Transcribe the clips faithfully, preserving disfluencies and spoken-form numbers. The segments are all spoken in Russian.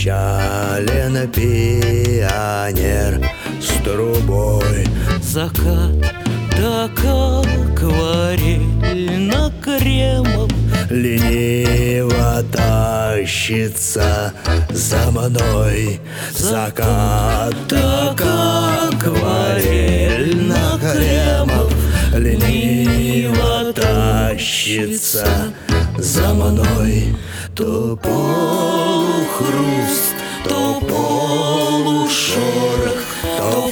Печален пионер с трубой. Закат, да как акварельно кремом, лениво тащится за мной. Закат, да как акварельно кремом, лениво тащится за мной. То полухруст, то полушорох, то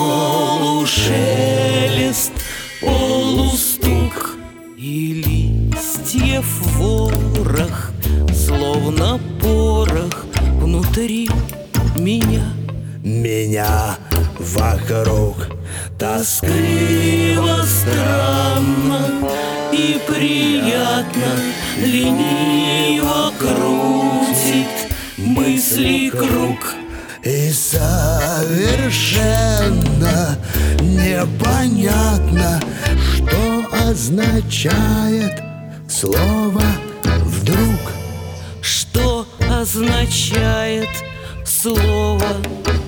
полушелест, полустук, и листьев ворох, словно порох внутри меня. Меня вокруг тоскливо, Странно и приятно, лениво крутит мысли круг. и совершенно непонятно, что означает слово «вдруг». Что означает слово